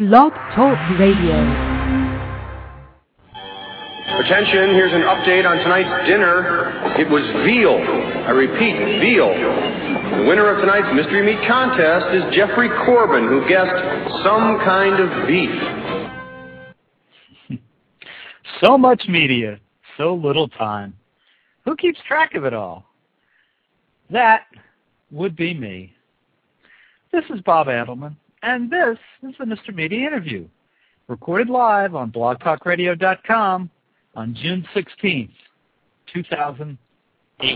Blog Talk Radio. Attention, here's an update on tonight's dinner. It was veal. I repeat, veal. The winner of tonight's Mystery Meat Contest is Jeffrey Corbin, who guessed some kind of beef. So much media, so little time. Who keeps track of it all? That would be me. This is Bob Adelman, and this is the Mr. Media Interview, recorded live on blogtalkradio.com on June 16th, 2008.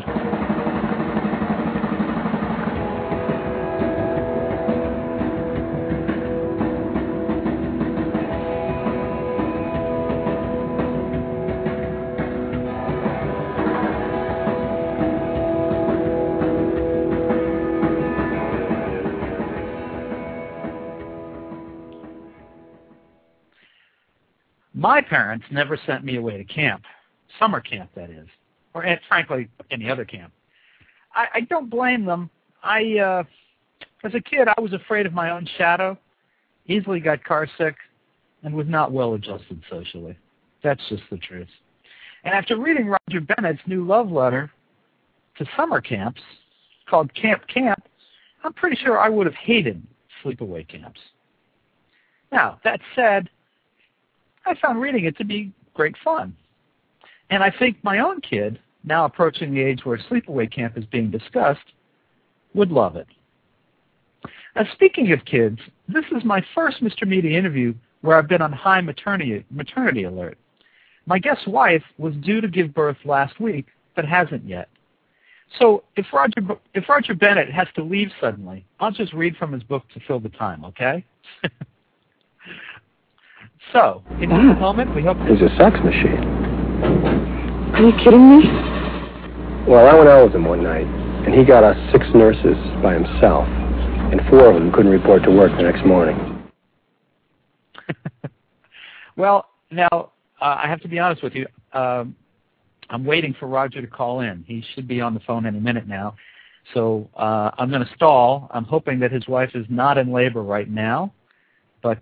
My parents never sent me away to camp, summer camp that is, or frankly any other camp. I don't blame them. As a kid, I was afraid of my own shadow, easily got car sick, and was not well adjusted socially. That's just the truth. And after reading Roger Bennett's new love letter to summer camps called Camp Camp, I'm pretty sure I would have hated sleepaway camps. Now, that said, I found reading it to be great fun. And I think my own kid, now approaching the age where sleepaway camp is being discussed, would love it. Now, speaking of kids, this is my first Mr. Media interview where I've been on high maternity alert. My guest wife was due to give birth last week, but hasn't yet. So if Roger Bennett has to leave suddenly, I'll just read from his book to fill the time, okay? So, in this moment, we hope... He's a sex machine. Are you kidding me? Well, I went out with him one night, and he got us 6 nurses by himself, and 4 of them couldn't report to work the next morning. Well, now, I have to be honest with you. I'm waiting for Roger to call in. He should be on the phone any minute now. So I'm going to stall. I'm hoping that his wife is not in labor right now, but...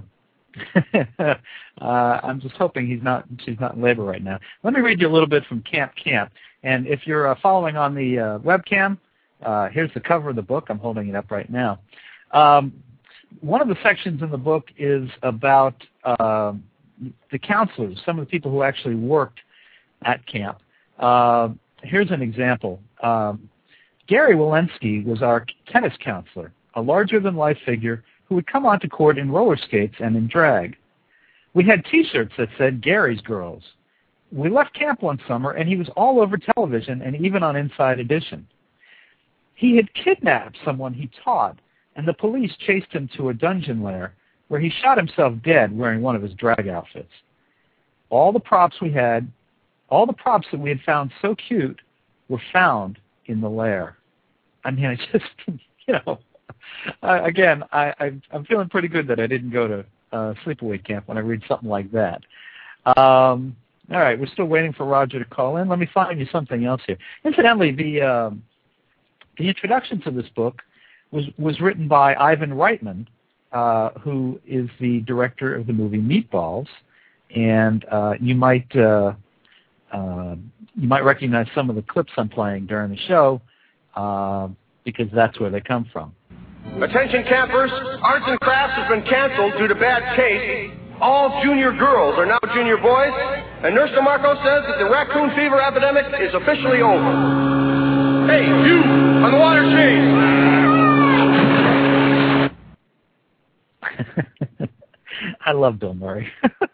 I'm just hoping she's not in labor right now. Let me read you a little bit from Camp Camp. And if you're following on the webcam, here's the cover of the book. I'm holding it up right now. One of the sections in the book is about the counselors, some of the people who actually worked at camp. Here's an example. Gary Walensky was our tennis counselor, a larger-than-life figure who would come onto court in roller skates and in drag. We had T-shirts that said Gary's Girls. We left camp one summer, and he was all over television and even on Inside Edition. He had kidnapped someone he taught, and the police chased him to a dungeon lair where he shot himself dead wearing one of his drag outfits. All the props that we had found so cute were found in the lair. I mean, I just, again, I'm feeling pretty good that I didn't go to sleepaway camp when I read something like that. All right, we're still waiting for Roger to call in. Let me find you something else here. Incidentally, the introduction to this book was written by Ivan Reitman, who is the director of the movie Meatballs, and you might recognize some of the clips I'm playing during the show because that's where they come from. Attention campers, arts and crafts has been canceled due to bad taste. All junior girls are now junior boys, and Nurse DeMarco says that the raccoon fever epidemic is officially over. Hey, you, on the water chase! I love Bill Murray.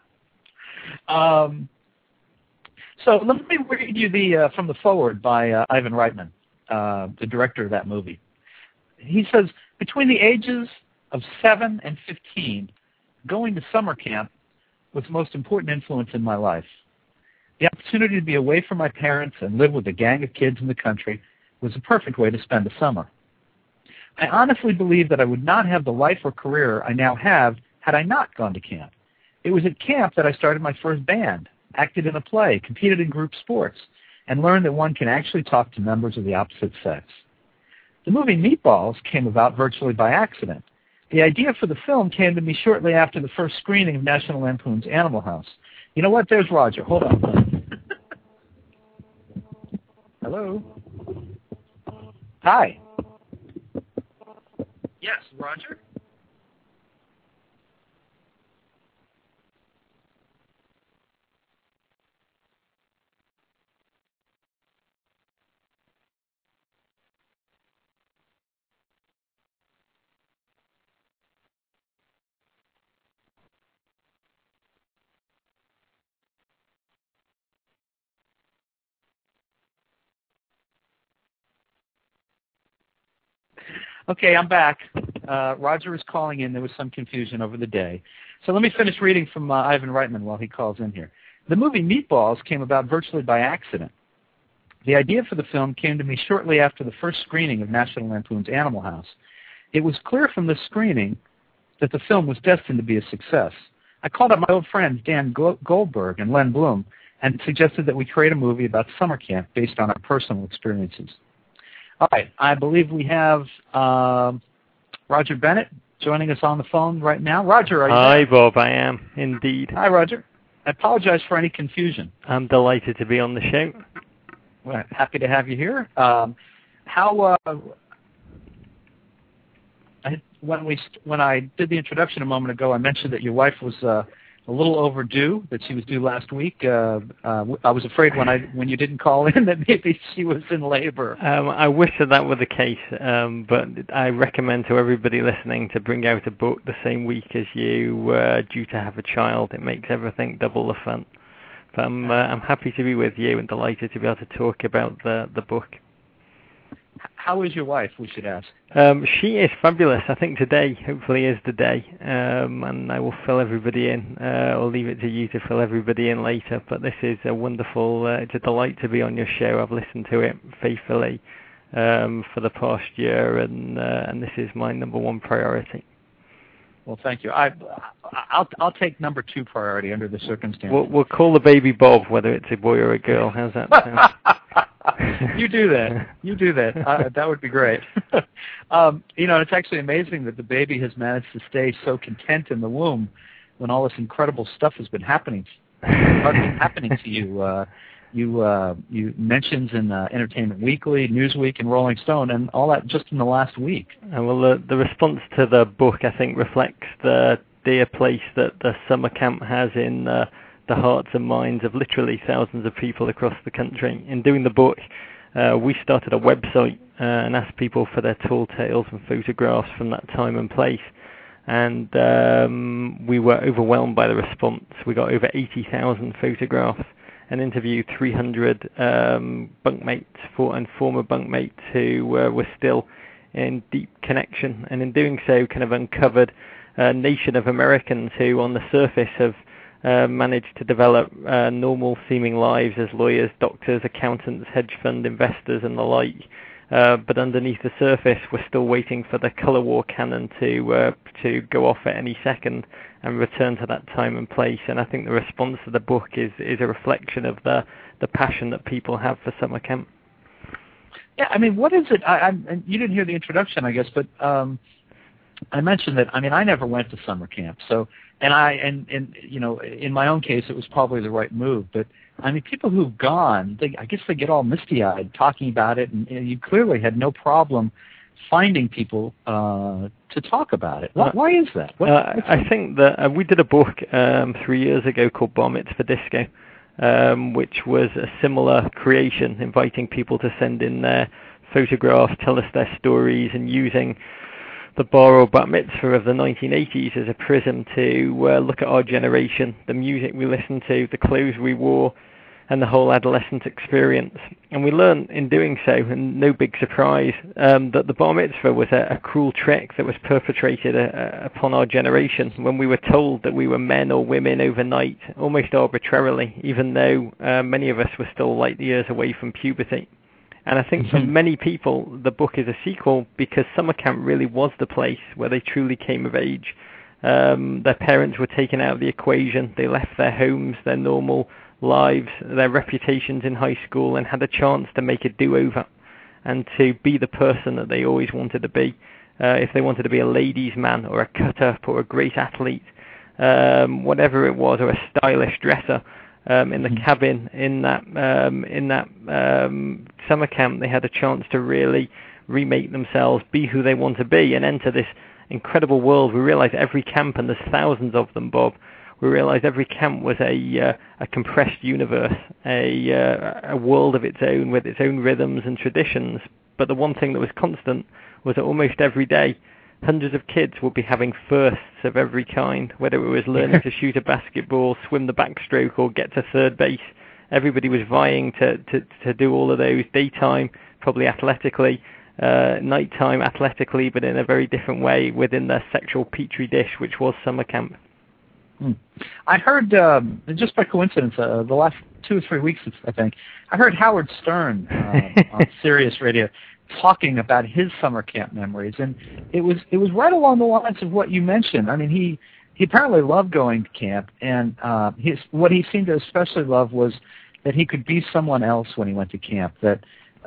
So let me read you from the foreword by Ivan Reitman, the director of that movie. He says, between the ages of 7 and 15, going to summer camp was the most important influence in my life. The opportunity to be away from my parents and live with a gang of kids in the country was the perfect way to spend the summer. I honestly believe that I would not have the life or career I now have had I not gone to camp. It was at camp that I started my first band, acted in a play, competed in group sports, and learned that one can actually talk to members of the opposite sex. The movie Meatballs came about virtually by accident. The idea for the film came to me shortly after the first screening of National Lampoon's Animal House. You know what? There's Roger. Hold on. Hello? Hi. Yes, Roger? Okay, I'm back. Roger is calling in. There was some confusion over the day. So let me finish reading from Ivan Reitman while he calls in here. The movie Meatballs came about virtually by accident. The idea for the film came to me shortly after the first screening of National Lampoon's Animal House. It was clear from this screening that the film was destined to be a success. I called up my old friends Dan Goldberg and Len Bloom and suggested that we create a movie about summer camp based on our personal experiences. All right, I believe we have Roger Bennett joining us on the phone right now. Roger, are you Hi, there? Bob, I am, indeed. Hi, Roger. I apologize for any confusion. I'm delighted to be on the show. Well, happy to have you here. When I did the introduction a moment ago, I mentioned that your wife was a little overdue, that she was due last week. I was afraid when you didn't call in that maybe she was in labor. I wish that were the case, but I recommend to everybody listening to bring out a book the same week as you were due to have a child. It makes everything double the fun. But I'm happy to be with you and delighted to be able to talk about the book. How is your wife, we should ask? She is fabulous. I think today hopefully is the day, and I will fill everybody in. I'll leave it to you to fill everybody in later, but this is a wonderful, it's a delight to be on your show. I've listened to it faithfully for the past year, and this is my number one priority. Well, thank you. I'll take number 2 priority under the circumstances. We'll call the baby Bob, whether it's a boy or a girl. How's that sound? You do that. You do that. That would be great. It's actually amazing that the baby has managed to stay so content in the womb when all this incredible stuff has been happening to you. You mentions in Entertainment Weekly, Newsweek, and Rolling Stone, and all that just in the last week. Well, the response to the book, I think, reflects the dear place that the summer camp has in the hearts and minds of literally thousands of people across the country. In doing the book, we started a website and asked people for their tall tales and photographs from that time and place. And we were overwhelmed by the response. We got over 80,000 photographs and interviewed 300 bunkmates and former bunkmates who were still in deep connection. And in doing so, kind of uncovered a nation of Americans who, on the surface, have managed to develop normal-seeming lives as lawyers, doctors, accountants, hedge fund investors, and the like. But underneath the surface, we're still waiting for the color war cannon to go off at any second and return to that time and place. And I think the response to the book is a reflection of the passion that people have for summer camp. Yeah, I mean, what is it? You didn't hear the introduction, I guess, but I mentioned that. I mean, I never went to summer camp, so and in my own case, it was probably the right move. But I mean, people who've gone, I guess they get all misty-eyed talking about it, and you clearly had no problem finding people to talk about it. Why is that? I think that we did a book 3 years ago called Bar Mitzvah Disco, which was a similar creation, inviting people to send in their photographs, tell us their stories, and using the bar or bat mitzvah of the 1980s as a prism to look at our generation, the music we listened to, the clothes we wore, and the whole adolescent experience. And we learned in doing so, and no big surprise, that the bar mitzvah was a cruel trick that was perpetrated upon our generation when we were told that we were men or women overnight, almost arbitrarily, even though many of us were still light years away from puberty. And I think for many people, the book is a sequel because summer camp really was the place where they truly came of age. Their parents were taken out of the equation. They left their homes, their normal lives, their reputations in high school, and had a chance to make a do-over and to be the person that they always wanted to be. if they wanted to be a ladies' man or a cut-up or a great athlete, whatever it was, or a stylish dresser. In the cabin in that summer camp, they had a chance to really remake themselves, be who they want to be, and enter this incredible world. We realized every camp, and there's thousands of them, Bob, we realized every camp was a compressed universe, a world of its own, with its own rhythms and traditions. But the one thing that was constant was that almost every day, hundreds of kids would be having firsts of every kind, whether it was learning to shoot a basketball, swim the backstroke, or get to third base. Everybody was vying to do all of those. Daytime, probably athletically, nighttime athletically, but in a very different way within their sexual petri dish, which was summer camp. I heard, just by coincidence, the last 2 or 3 weeks, I think, I heard Howard Stern on Sirius Radio talking about his summer camp memories, and it was right along the lines of what you mentioned. I mean, he apparently loved going to camp, and what he seemed to especially love was that he could be someone else when he went to camp, that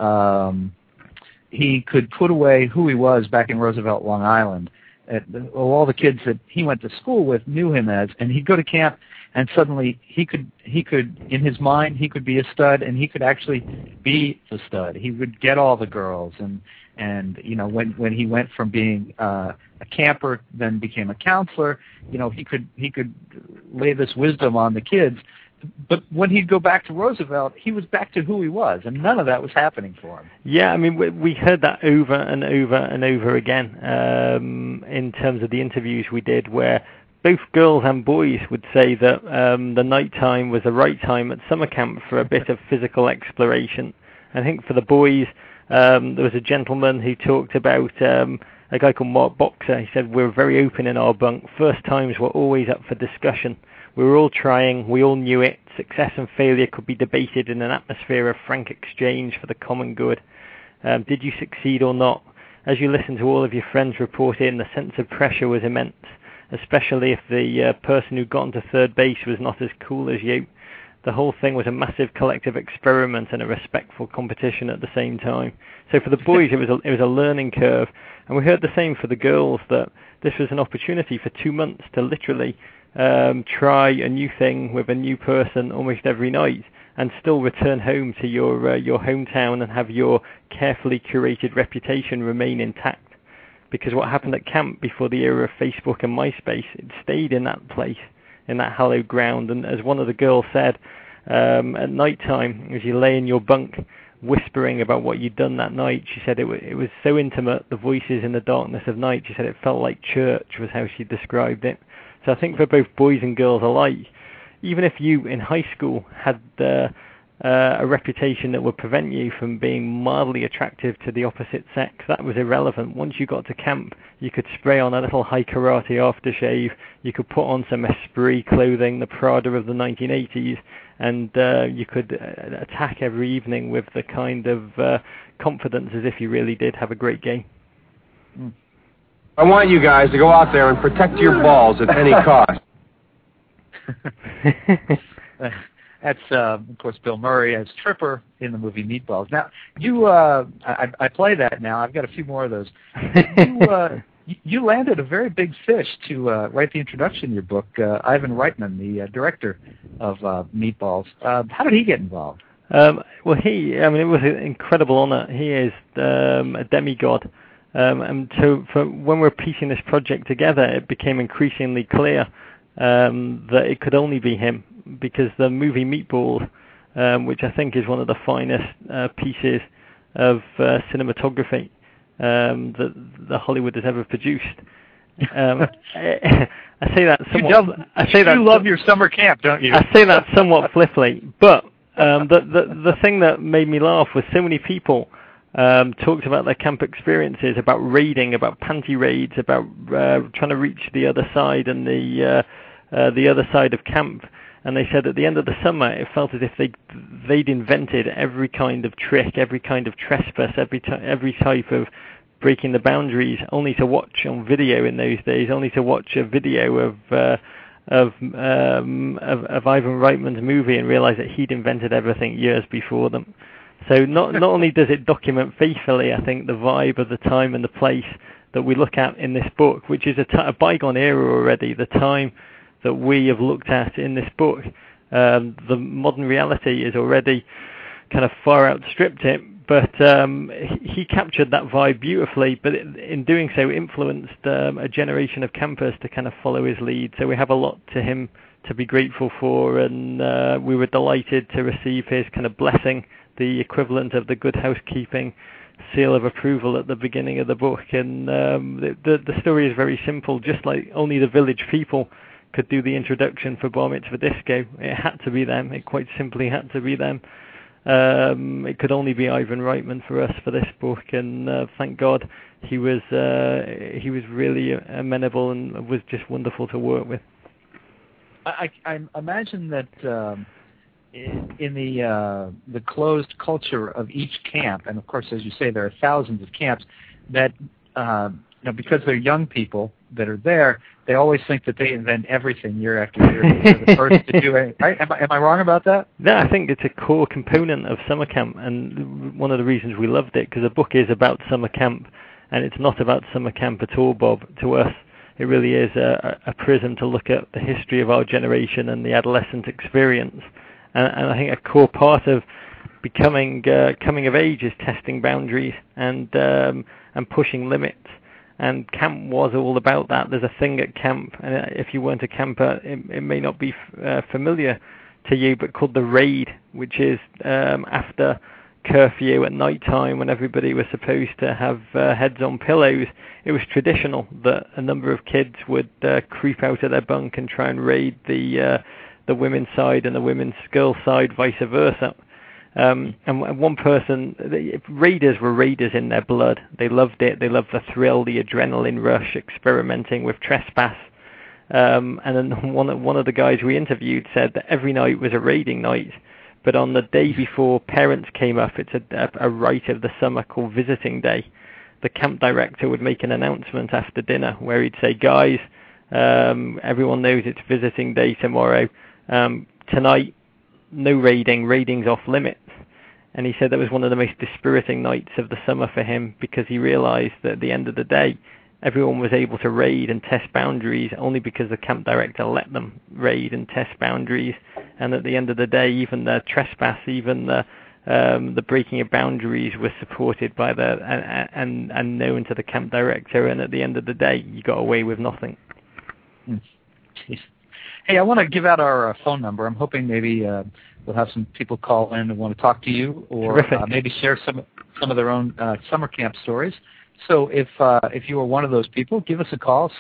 he could put away who he was back in Roosevelt, Long Island. All the kids that he went to school with knew him as, and he'd go to camp, and suddenly he could in his mind, he could be a stud, and he could actually be the stud. He would get all the girls, and you know, when he went from being a camper, then became a counselor, you know, he could lay this wisdom on the kids. But when he'd go back to Roosevelt, he was back to who he was, and none of that was happening for him. Yeah, I mean, we heard that over and over and over again in terms of the interviews we did, where both girls and boys would say that the night time was the right time at summer camp for a bit of physical exploration. I think for the boys, there was a gentleman who talked about a guy called Mark Boxer. He said, we're very open in our bunk. First times were always up for discussion. We were all trying, we all knew it. Success and failure could be debated in an atmosphere of frank exchange for the common good. Did you succeed or not? As you listened to all of your friends report in, the sense of pressure was immense, especially if the person who got onto third base was not as cool as you. The whole thing was a massive collective experiment and a respectful competition at the same time. So for the boys, it was a learning curve. And we heard the same for the girls, that this was an opportunity for 2 months to literally try a new thing with a new person almost every night, and still return home to your hometown and have your carefully curated reputation remain intact. Because what happened at camp before the era of Facebook and MySpace, it stayed in that place, in that hallowed ground. And as one of the girls said, at night time, as you lay in your bunk whispering about what you'd done that night, she said it was so intimate, the voices in the darkness of night, she said it felt like church, was how she described it. So I think for both boys and girls alike, even if you in high school had a reputation that would prevent you from being mildly attractive to the opposite sex, that was irrelevant. Once you got to camp, you could spray on a little high karate aftershave, you could put on some Esprit clothing, the Prada of the 1980s, and you could attack every evening with the kind of confidence as if you really did have a great game. I want you guys to go out there and protect your balls at any cost. That's, of course, Bill Murray as Tripper in the movie Meatballs. Now, I play that now. I've got a few more of those. You landed a very big fish to write the introduction to your book, Ivan Reitman, the director of Meatballs. How did he get involved? Well, it was an incredible honor. He is a demigod. And so when we're piecing this project together, it became increasingly clear that it could only be him, because the movie Meatballs, which I think is one of the finest pieces of cinematography that Hollywood has ever produced. I say that somewhat. You love your summer camp, don't you? I say that somewhat flippantly, but the thing that made me laugh was so many people talked about their camp experiences, about raiding, about panty raids, about trying to reach the other side and the other side of camp. And they said at the end of the summer, it felt as if they'd invented every kind of trick, every kind of trespass, every type of breaking the boundaries, only to watch on video in those days, only to watch a video of Ivan Reitman's movie and realize that he'd invented everything years before them. So not only does it document faithfully, I think, the vibe of the time and the place that we look at in this book, which is a bygone era already, the time that we have looked at in this book. The modern reality is already kind of far outstripped it, but he captured that vibe beautifully, but in doing so influenced a generation of campers to kind of follow his lead. So we have a lot to him to be grateful for, and we were delighted to receive his kind of blessing, the equivalent of the Good Housekeeping seal of approval at the beginning of the book. And the story is very simple. Just like only the village people could do the introduction for Bar Mitzvah Disco, it had to be them. It quite simply had to be them. It could only be Ivan Reitman for us for this book, and thank God he was really amenable and was just wonderful to work with. I imagine that in the closed culture of each camp, and of course, as you say, there are thousands of camps, that because they're young people that are there, they always think that they invent everything year after year. They're the first to do it. Right? Am I wrong about that? No, I think it's a core component of summer camp, and one of the reasons we loved it, because the book is about summer camp, and it's not about summer camp at all, Bob, to us. It really is a prism to look at the history of our generation and the adolescent experience. And I think a core part of coming of age is testing boundaries and pushing limits. And camp was all about that. There's a thing at camp, and if you weren't a camper, it may not be familiar to you, but called the raid, which is after curfew at night time when everybody was supposed to have heads on pillows. It was traditional that a number of kids would creep out of their bunk and try and raid the women's side and the girls' side, vice versa. And one person, raiders were raiders in their blood. They loved it. They loved the thrill, the adrenaline rush, experimenting with trespass. And then one of the guys we interviewed said that every night was a raiding night. But on the day before parents came up, it's a rite of the summer called Visiting Day. The camp director would make an announcement after dinner where he'd say, guys, everyone knows it's Visiting Day tomorrow. Tonight, no raiding. Raiding's off limits. And he said that was one of the most dispiriting nights of the summer for him, because he realized that at the end of the day, everyone was able to raid and test boundaries only because the camp director let them raid and test boundaries. And at the end of the day, even the trespass, even the breaking of boundaries was supported by and known to the camp director. And at the end of the day, you got away with nothing. Hey, I want to give out our phone number. I'm hoping maybe we'll have some people call in and want to talk to you, or maybe share some of their own summer camp stories. So if you are one of those people, give us a call,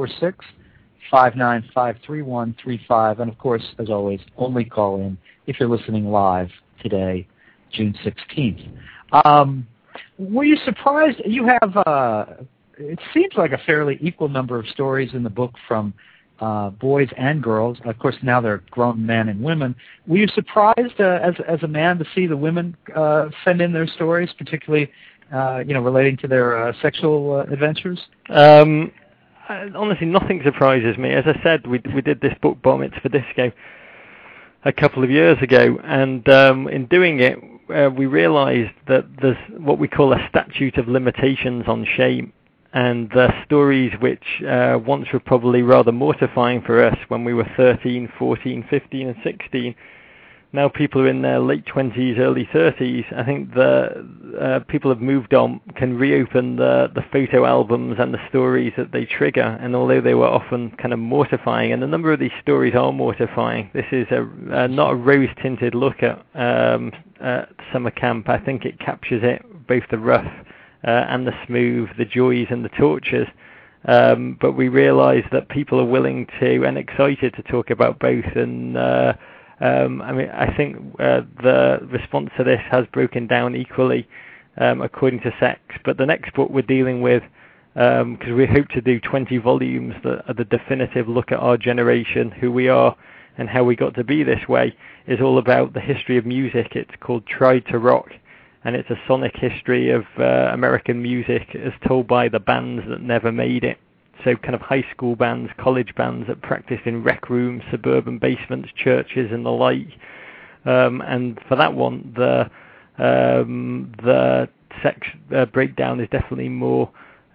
646-595-3135. And, of course, as always, only call in if you're listening live today, June 16th. Were you surprised? You have, it seems like a fairly equal number of stories in the book from boys and girls. Of course, now they're grown men and women. Were you surprised as a man to see the women send in their stories, particularly relating to their sexual adventures? Honestly, nothing surprises me. As I said, we did this book, Bar Mitzvah Disco, a couple of years ago, and in doing it, we realized that there's what we call a statute of limitations on shame. And the stories which once were probably rather mortifying for us when we were 13, 14, 15 and 16, now people are in their late 20s, early 30s. I think the people have moved on, can reopen the photo albums and the stories that they trigger. And although they were often kind of mortifying, and a number of these stories are mortifying, this is not a rose-tinted look at summer camp. I think it captures it, both the rough and the smooth, the joys and the tortures. But we realise that people are willing to and excited to talk about both. And I think the response to this has broken down equally according to sex. But the next book we're dealing with, because we hope to do 20 volumes that are the definitive look at our generation, who we are and how we got to be this way, is all about the history of music. It's called Tried to Rock. And it's a sonic history of American music as told by the bands that never made it. So kind of high school bands, college bands that practiced in rec rooms, suburban basements, churches and the like. And for that one, the sex breakdown is definitely more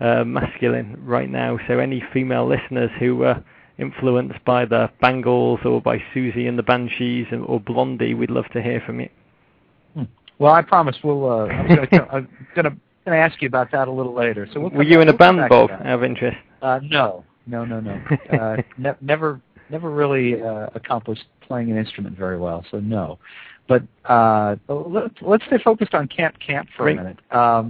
masculine right now. So any female listeners who were influenced by the Bangles or by Susie and the Banshees or Blondie, we'd love to hear from you. Well, I promise we'll. I'm gonna ask you about that a little later. So were you in a band, Bob? Out of interest? No. Never really accomplished playing an instrument very well. So no. But let's stay focused on Camp for a minute.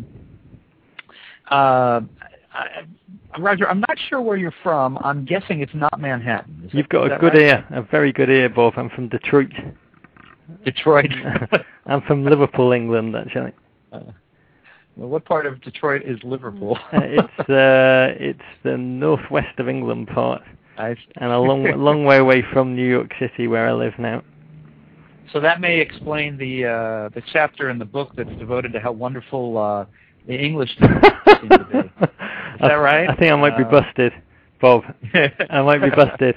Roger, I'm not sure where you're from. I'm guessing it's not Manhattan. You've got a good ear, a very good ear, Bob. I'm from Detroit. Detroit. I'm from Liverpool, England, actually. Well, what part of Detroit is Liverpool? It's the northwest of England part, and a long way away from New York City, where I live now. So that may explain the chapter in the book that's devoted to how wonderful the English seem to be. Is that right? I think I might be busted, Bob. I might be busted.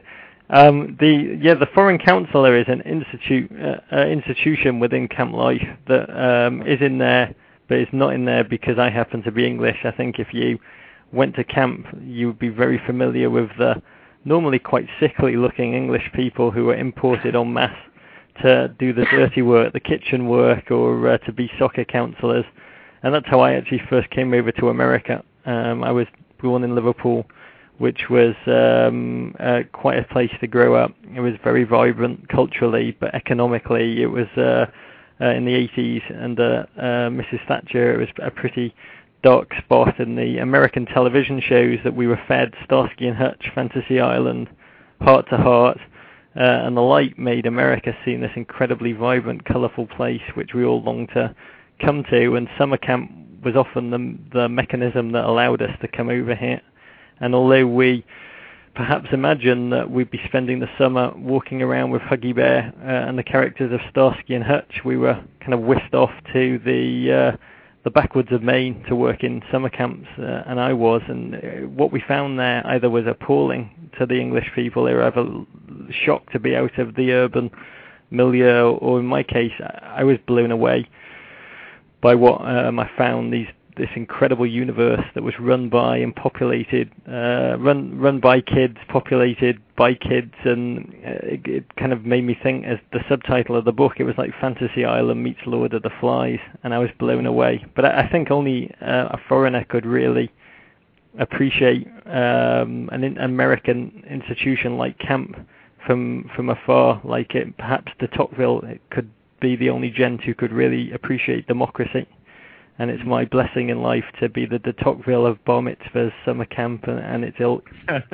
The Foreign Counselor is an institution within Camp Life that is in there, but it's not in there because I happen to be English. I think if you went to camp, you would be very familiar with the normally quite sickly-looking English people who are imported en masse to do the dirty work, the kitchen work, or to be soccer counselors. And that's how I actually first came over to America. I was born in Liverpool, which was quite a place to grow up. It was very vibrant culturally, but economically it was in the 80s under Mrs. Thatcher. It was a pretty dark spot, and the American television shows that we were fed, Starsky and Hutch, Fantasy Island, Heart to Heart, and the like, made America seem this incredibly vibrant, colourful place which we all longed to come to, and summer camp was often the mechanism that allowed us to come over here. And although we perhaps imagined that we'd be spending the summer walking around with Huggy Bear and the characters of Starsky and Hutch, we were kind of whisked off to the backwoods of Maine to work in summer camps, and I was. And what we found there either was appalling to the English people, they were either shocked to be out of the urban milieu, or in my case, I was blown away by what I found, this incredible universe that was run by and populated, run by kids, populated by kids, and it kind of made me think, as the subtitle of the book, it was like Fantasy Island meets Lord of the Flies, and I was blown away. But I think only a foreigner could really appreciate an American institution like camp from afar, like it. Perhaps de Tocqueville could be the only gent who could really appreciate democracy. And it's my blessing in life to be the de Tocqueville of bar mitzvahs, summer camp, and its ilk.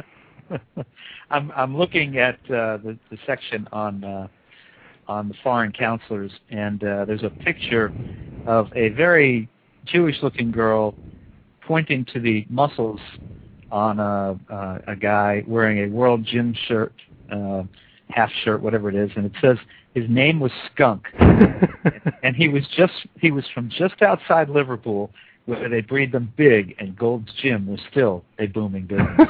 I'm looking at the section on the foreign counselors, and there's a picture of a very Jewish-looking girl pointing to the muscles on a guy wearing a World Gym shirt, half shirt, whatever it is, and it says his name was Skunk, and he was from just outside Liverpool, where they breed them big, and Gold's Gym was still a booming business.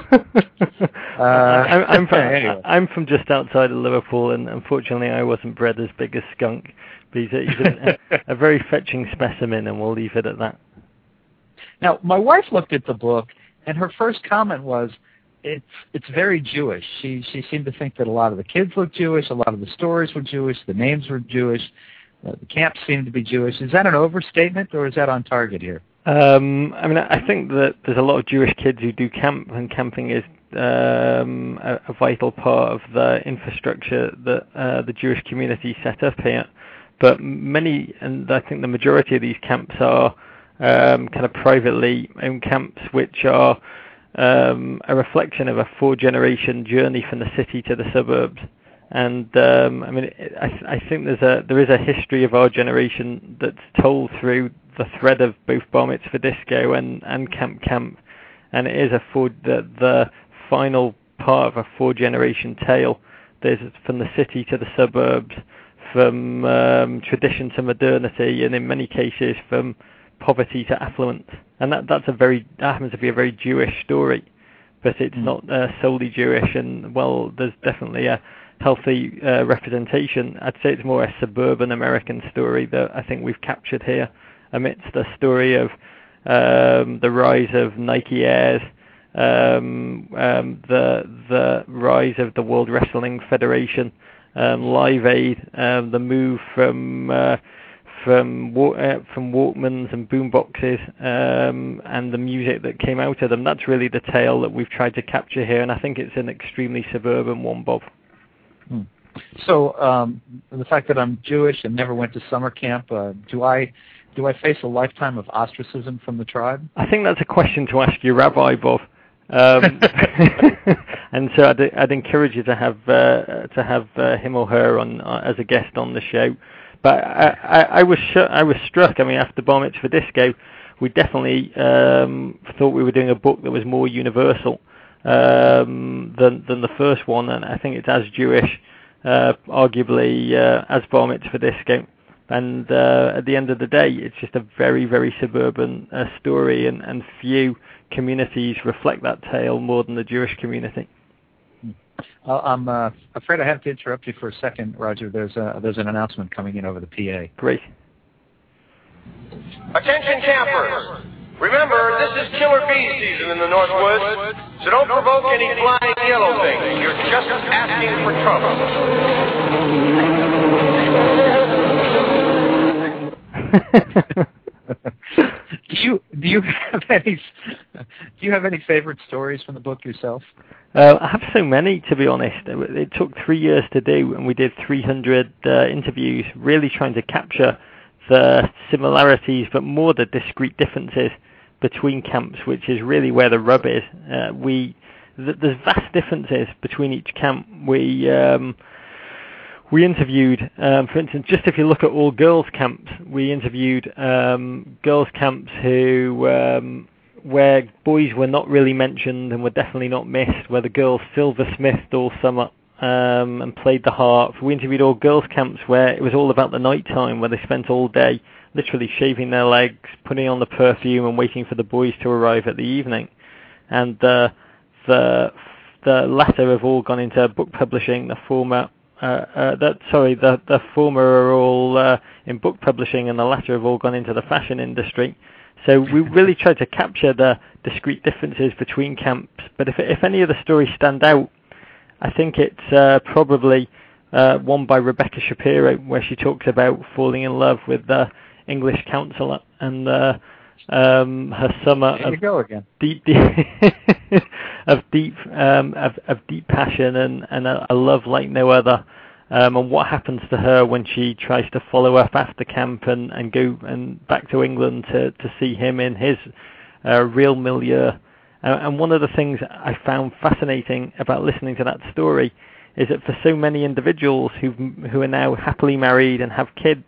I'm from just outside of Liverpool, and unfortunately I wasn't bred as big as Skunk, but he's a very fetching specimen, and we'll leave it at that. Now, my wife looked at the book, and her first comment was, it's very Jewish. She seemed to think that a lot of the kids looked Jewish, a lot of the stories were Jewish, the names were Jewish, the camps seemed to be Jewish. Is that an overstatement, or is that on target here? I think that there's a lot of Jewish kids who do camp, and camping is a vital part of the infrastructure that the Jewish community set up here. But many, and I think the majority of these camps are kind of privately owned camps, which are a reflection of a 4-generation journey from the city to the suburbs. And I think there is a history of our generation that's told through the thread of both Bar Mitzvah Disco and Camp, and it is the final part of a 4-generation tale. There's from the city to the suburbs, from tradition to modernity, and in many cases from poverty to affluence. And that happens to be a very Jewish story, but it's not solely Jewish. And well, there's definitely a healthy representation. I'd say it's more a suburban American story that I think we've captured here, amidst a story of the rise of Nike Airs, the rise of the World Wrestling Federation, Live Aid, the move from Walkmans and boomboxes, and the music that came out of them. That's really the tale that we've tried to capture here, and I think it's an extremely suburban one, Bob. So the fact that I'm Jewish and never went to summer camp, do I face a lifetime of ostracism from the tribe? I think that's a question to ask your rabbi, Bob. And so I'd encourage you to have him or her on as a guest on the show. But I was struck. I mean, after Bar Mitzvah Disco, we definitely thought we were doing a book that was more universal than the first one, and I think it's as Jewish, arguably as Bar Mitzvah Disco. And at the end of the day, it's just a very, very suburban story, and few communities reflect that tale more than the Jewish community. I'm afraid I have to interrupt you for a second, Roger. There's an announcement coming in over the PA. Great. Attention campers! Remember, this is killer bee season in the Northwoods, so don't provoke any flying yellow things. You're just asking for trouble. Do you have any favorite stories from the book yourself? I have so many, to be honest. It took 3 years to do, and we did 300 interviews, really trying to capture the similarities, but more the discrete differences between camps, which is really where the rub is. There's vast differences between each camp. We interviewed, for instance, just if you look at all girls' camps, we interviewed girls' camps where boys were not really mentioned and were definitely not missed, where the girls silversmithed all summer and played the harp. We interviewed all girls' camps where it was all about the night time, where they spent all day literally shaving their legs, putting on the perfume and waiting for the boys to arrive at the evening. And the latter have all gone into book publishing. The former the former are all in book publishing, and the latter have all gone into the fashion industry. So we really tried to capture the discrete differences between camps. But if any of the stories stand out, I think it's probably one by Rebecca Shapiro, where she talks about falling in love with the English counsellor and her summer of deep passion and a love like no other, and what happens to her when she tries to follow up after camp and go and back to England to see him in his real milieu. And one of the things I found fascinating about listening to that story is that for so many individuals who are now happily married and have kids,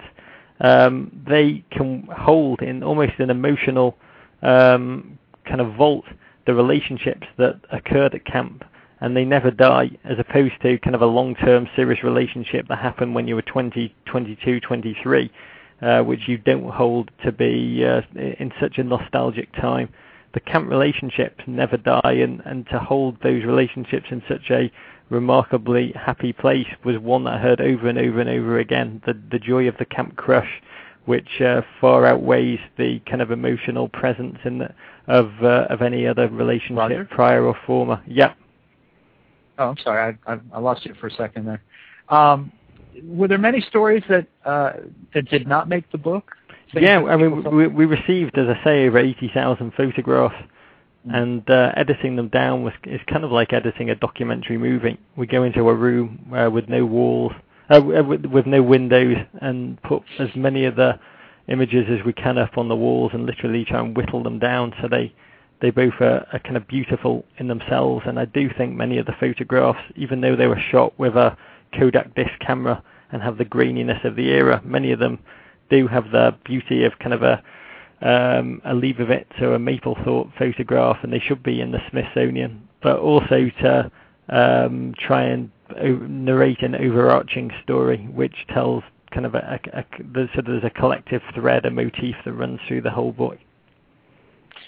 they can hold in almost an emotional kind of vault the relationships that occurred at camp, and they never die, as opposed to kind of a long-term serious relationship that happened when you were 20, 22, 23, which you don't hold to be in such a nostalgic time. The camp relationships never die, and to hold those relationships in such a remarkably happy place was one that I heard over and over and over again. The joy of the camp crush, which far outweighs the kind of emotional presence of any other relationship, Roger? prior or former. Yeah. Oh, I'm sorry, I lost you for a second there. Were there many stories that did not make the book? Yeah, I mean, we received, as I say, over 80,000 photographs, and editing them down is kind of like editing a documentary movie. We go into a room with no walls, with no windows, and put as many of the images as we can up on the walls, and literally try and whittle them down so they both are kind of beautiful in themselves. And I do think many of the photographs, even though they were shot with a Kodak disc camera and have the graininess of the era, many of them do have the beauty of kind of a Leibovitz or a Mapplethorpe photograph, and they should be in the Smithsonian. But also to try and narrate an overarching story which tells kind of there's a collective thread, a motif that runs through the whole book.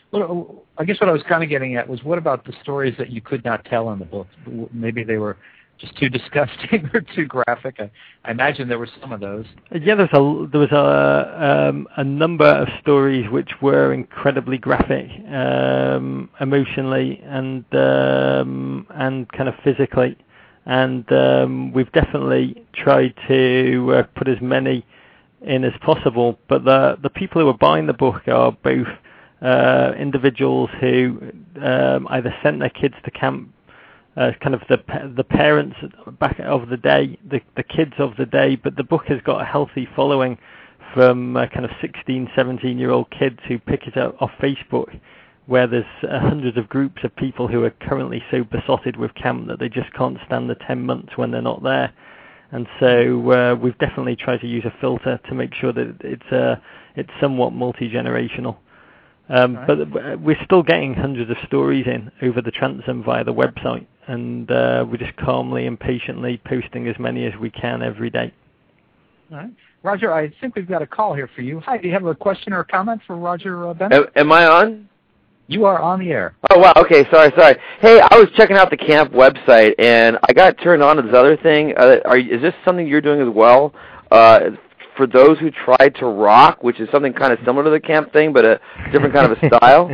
Well, I guess what I was kind of getting at was, what about the stories that you could not tell in the book? Maybe they were just too disgusting or too graphic? I imagine there were some of those. Yeah, there was a number of stories which were incredibly graphic, emotionally and kind of physically, and we've definitely tried to put as many in as possible. But the people who are buying the book are both individuals who either sent their kids to camp, kind of the parents back of the day, the kids of the day, but the book has got a healthy following from kind of 16, 17-year-old kids who pick it up off Facebook, where there's hundreds of groups of people who are currently so besotted with camp that they just can't stand the 10 months when they're not there. And so we've definitely tried to use a filter to make sure that it's somewhat multi-generational. Right. But we're still getting hundreds of stories in over the transom via the website, and we're just calmly and patiently posting as many as we can every day. All right. Roger, I think we've got a call here for you. Hi, do you have a question or a comment for Roger Bennett? Am I on? You are on the air. Oh, wow. Okay, sorry. Hey, I was checking out the camp website, and I got turned on to this other thing. Is this something you're doing as well? For those who tried to rock, which is something kind of similar to the camp thing, but a different kind of a style?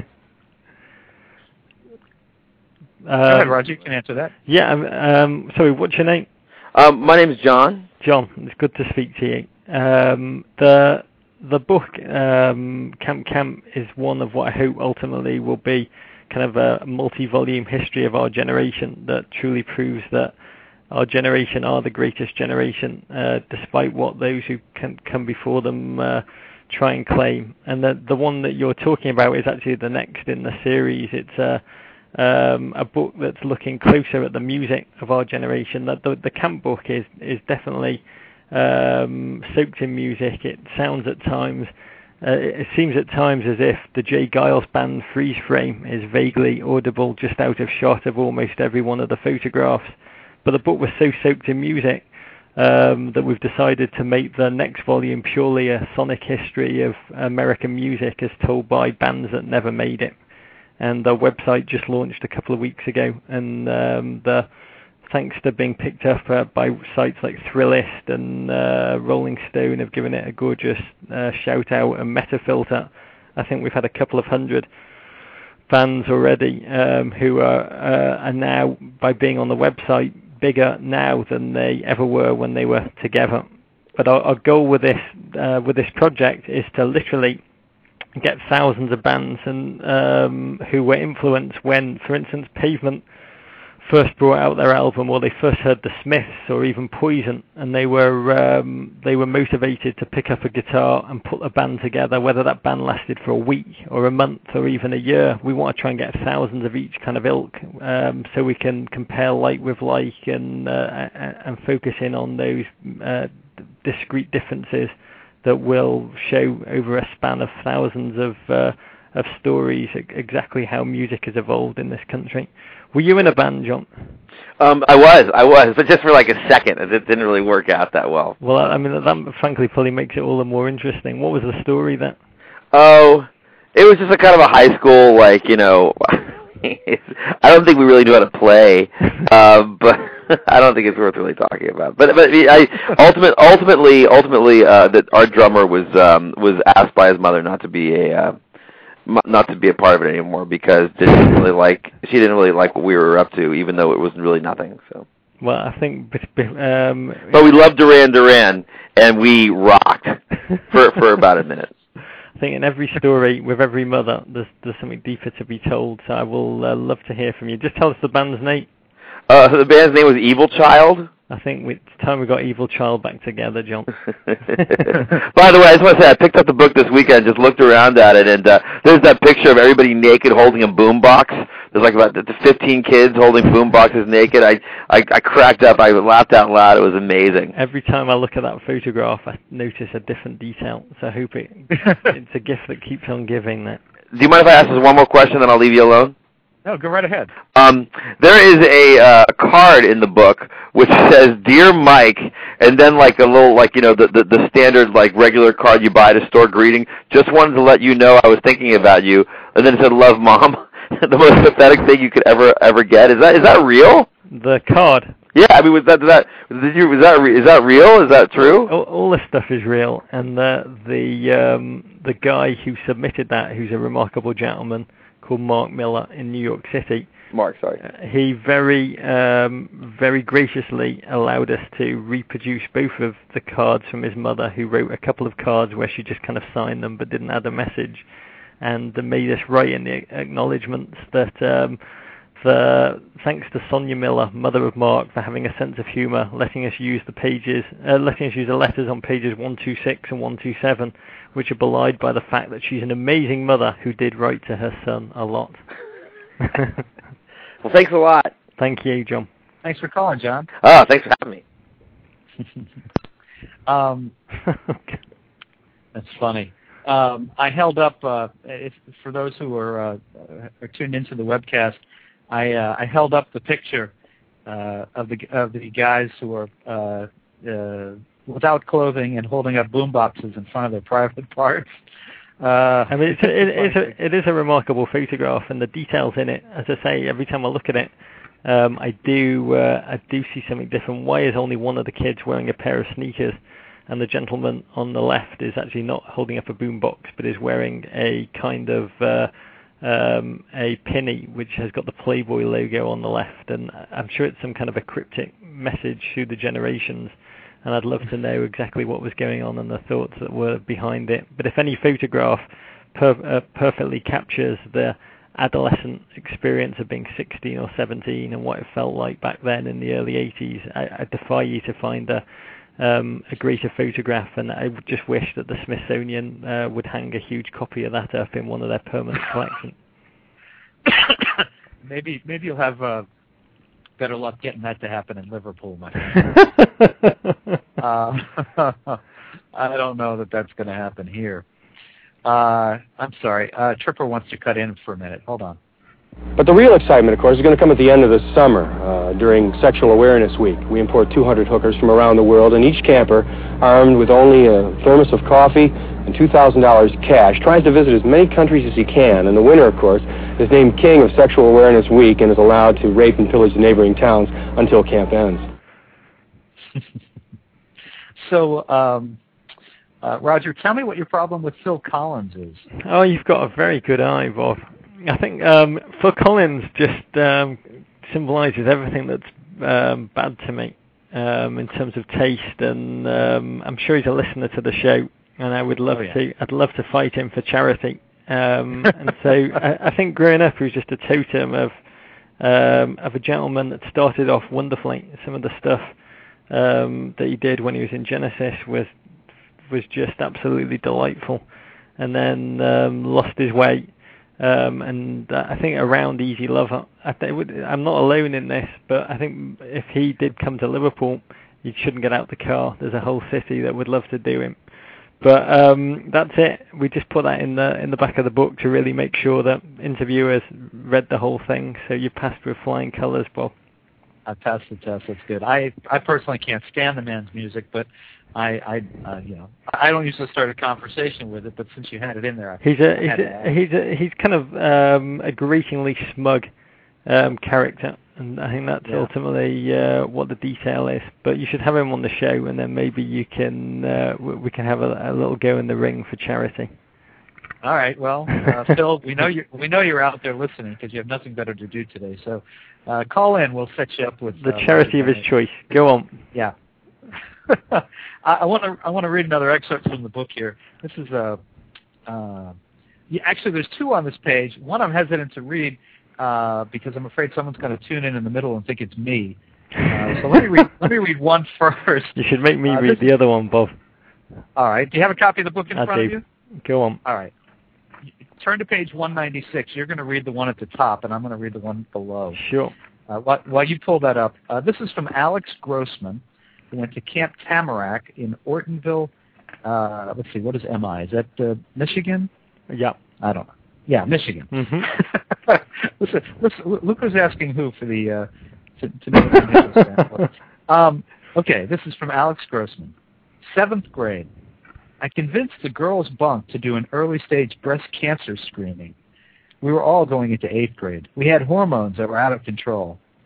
Go ahead, Roger. You can answer that. Yeah. Sorry, what's your name? My name is John. John, it's good to speak to you. The book, Camp, is one of what I hope ultimately will be kind of a multi-volume history of our generation that truly proves that our generation are the greatest generation, despite what those who can come before them try and claim. And the one that you're talking about is actually the next in the series. It's a book that's looking closer at the music of our generation. That the Camp book is definitely soaked in music. It sounds at times, it seems at times as if the Jay Giles Band freeze frame is vaguely audible just out of shot of almost every one of the photographs. But the book was so soaked in music that we've decided to make the next volume purely a sonic history of American music as told by bands that never made it. And the website just launched a couple of weeks ago, and thanks to being picked up by sites like Thrillist and Rolling Stone have given it a gorgeous shout out, and Metafilter. I think we've had a couple of hundred fans already who are now, by being on the website, bigger now than they ever were when they were together. But our goal with this project is to literally get thousands of bands and who were influenced when, for instance, Pavement first brought out their album, or they first heard the Smiths, or even Poison, and they were motivated to pick up a guitar and put a band together. Whether that band lasted for a week or a month or even a year, we want to try and get thousands of each kind of ilk, so we can compare like with like and focus in on those discrete differences that will show over a span of thousands of stories exactly how music has evolved in this country. Were you in a band, John? I was, but just for like a second. It didn't really work out that well. Well, I mean, that frankly probably makes it all the more interesting. What was the story then? Oh, it was just a kind of a high school, like, you know, I don't think we really knew how to play, but I don't think it's worth really talking about. But ultimately, that our drummer was asked by his mother not to be a part of it anymore because she didn't really like what we were up to, even though it was really nothing. So. Well, I think, but we loved Duran Duran, and we rocked for about a minute. I think in every story with every mother, there's something deeper to be told. So I will love to hear from you. Just tell us the band's name. The band's name was Evil Child. I think it's time we got Evil Child back together, John. By the way, I just want to say I picked up the book this weekend, just looked around at it, and there's that picture of everybody naked holding a boombox. There's like about 15 kids holding boomboxes naked. I cracked up. I laughed out loud. It was amazing. Every time I look at that photograph, I notice a different detail. So I hope it's a gift that keeps on giving. That. Do you mind if I ask this one more question, then I'll leave you alone? No, go right ahead. There is a card in the book which says "Dear Mike," and then like a little, like, you know, the standard like regular card you buy to store greeting. Just wanted to let you know I was thinking about you, and then it said "Love, Mom." The most pathetic thing you could ever get. Is that real? The card. Yeah, I mean, is that real? Is that true? All this stuff is real, and the guy who submitted that, who's a remarkable gentleman called Mark Miller in New York City. Mark, sorry. He very graciously allowed us to reproduce both of the cards from his mother, who wrote a couple of cards where she just kind of signed them but didn't add a message, and made us write in the acknowledgements that thanks to Sonia Miller, mother of Mark, for having a sense of humour, letting us use the letters on pages 126 and 127, which are belied by the fact that she's an amazing mother who did write to her son a lot. Well, thanks a lot. Thank you, John. Thanks for calling, John. Oh, thanks for having me. That's funny. I held up, for those who are tuned into the webcast, I held up the picture of the guys who are without clothing and holding up boom boxes in front of their private parts. I mean, it is a remarkable photograph, and the details in it, as I say, every time I look at it, I do see something different. Why is only one of the kids wearing a pair of sneakers, and the gentleman on the left is actually not holding up a boombox, but is wearing a kind of a pinny which has got the Playboy logo on the left, and I'm sure it's some kind of a cryptic message through the generations. And I'd love to know exactly what was going on and the thoughts that were behind it. But if any photograph perfectly captures the adolescent experience of being 16 or 17 and what it felt like back then in the early 80s, I defy you to find a greater photograph. And I just wish that the Smithsonian would hang a huge copy of that up in one of their permanent collections. Maybe you'll have better luck getting that to happen in Liverpool, my friend. I don't know that that's going to happen here. I'm sorry. Tripper wants to cut in for a minute. Hold on. But the real excitement, of course, is going to come at the end of the summer, during Sexual Awareness Week. We import 200 hookers from around the world, and each camper, armed with only a thermos of coffee and $2,000 cash, tries to visit as many countries as he can. And the winner, of course, is named King of Sexual Awareness Week and is allowed to rape and pillage the neighboring towns until camp ends. So, Roger, tell me what your problem with Phil Collins is. Oh, you've got a very good eye, Bob. I think Phil Collins just symbolises everything that's bad to me in terms of taste, and I'm sure he's a listener to the show, and I would love to. I'd love to fight him for charity. And so I think growing up, he was just a totem of a gentleman that started off wonderfully. Some of the stuff that he did when he was in Genesis was just absolutely delightful, and then lost his way. And I think around Easy Love, I'm not alone in this, but I think if he did come to Liverpool, he shouldn't get out the car. There's a whole city that would love to do him. But that's it. We just put that in the back of the book to really make sure that interviewers read the whole thing. So you passed with flying colours, Bob. I passed the test. That's good. I personally can't stand the man's music, but I don't usually start a conversation with it. But since you had it in there, he's kind of a gratingly smug character, and I think that's ultimately what the detail is. But you should have him on the show, and then maybe you can we can have a little go in the ring for charity. All right. Well, Phil, we know you're out there listening because you have nothing better to do today. So call in. We'll set you up with the charity of his choice. Go on. Yeah. I want to read another excerpt from the book here. This is actually there's two on this page. One I'm hesitant to read because I'm afraid someone's going to tune in the middle and think it's me. So let me read one first. You should make me read the other one, Bob. All right. Do you have a copy of the book in front of you? Go on. All right. Turn to page 196. You're going to read the one at the top, and I'm going to read the one below. Sure. While you pull that up, this is from Alex Grossman, who went to Camp Tamarack in Ortonville. Let's see, what is MI? Is that Michigan? Yeah. I don't know. Yeah, Michigan. Mm-hmm. listen, Luke was asking who for the to know what the initial stand was. Okay, this is from Alex Grossman. 7th grade. I convinced the girls' bunk to do an early-stage breast cancer screening. We were all going into 8th grade. We had hormones that were out of control.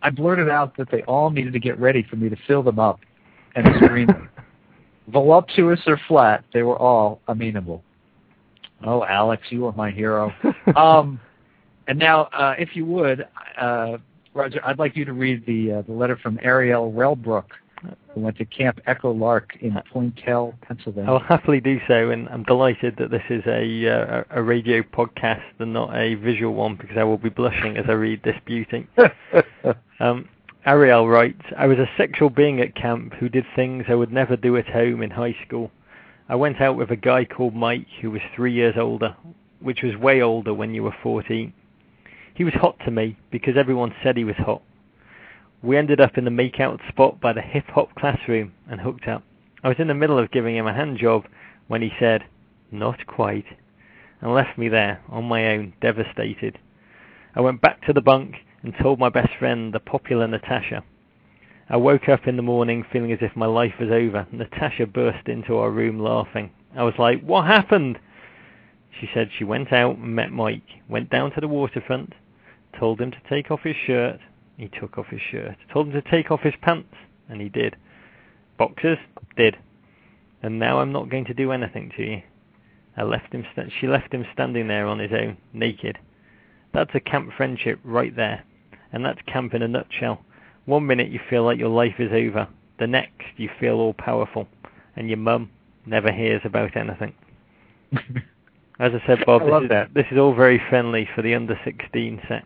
I blurted out that they all needed to get ready for me to fill them up and screen them. Voluptuous or flat, they were all amenable. Oh, Alex, you are my hero. And now, if you would, Roger, I'd like you to read the letter from Ariel Relbrook, who went to Camp Echo Lark in Pointel, Pennsylvania. I'll happily do so, and I'm delighted that this is a radio podcast and not a visual one, because I will be blushing as I read this beauty. Ariel writes, I was a sexual being at camp who did things I would never do at home in high school. I went out with a guy called Mike who was 3 years older, which was way older when you were 14. He was hot to me because everyone said he was hot. We ended up in the make-out spot by the hip-hop classroom and hooked up. I was in the middle of giving him a hand job when he said, not quite, and left me there on my own, devastated. I went back to the bunk and told my best friend, the popular Natasha. I woke up in the morning feeling as if my life was over. Natasha burst into our room laughing. I was like, what happened? She said she went out and met Mike, went down to the waterfront, told him to take off his shirt. He took off his shirt. Told him to take off his pants, and he did. Boxers? Did. And now I'm not going to do anything to you. She left him standing there on his own, naked. That's a camp friendship right there. And that's camp in a nutshell. 1 minute you feel like your life is over. The next you feel all powerful. And your mum never hears about anything. As I said, Bob, this is all very friendly for the under 16 set.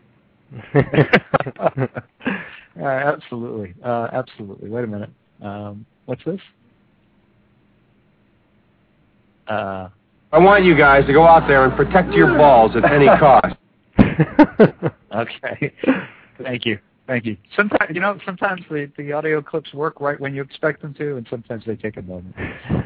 Absolutely. Absolutely. Wait a minute. What's this? I want you guys to go out there and protect your balls at any cost. Okay. Thank you. Sometimes the audio clips work right when you expect them to, and sometimes they take a moment.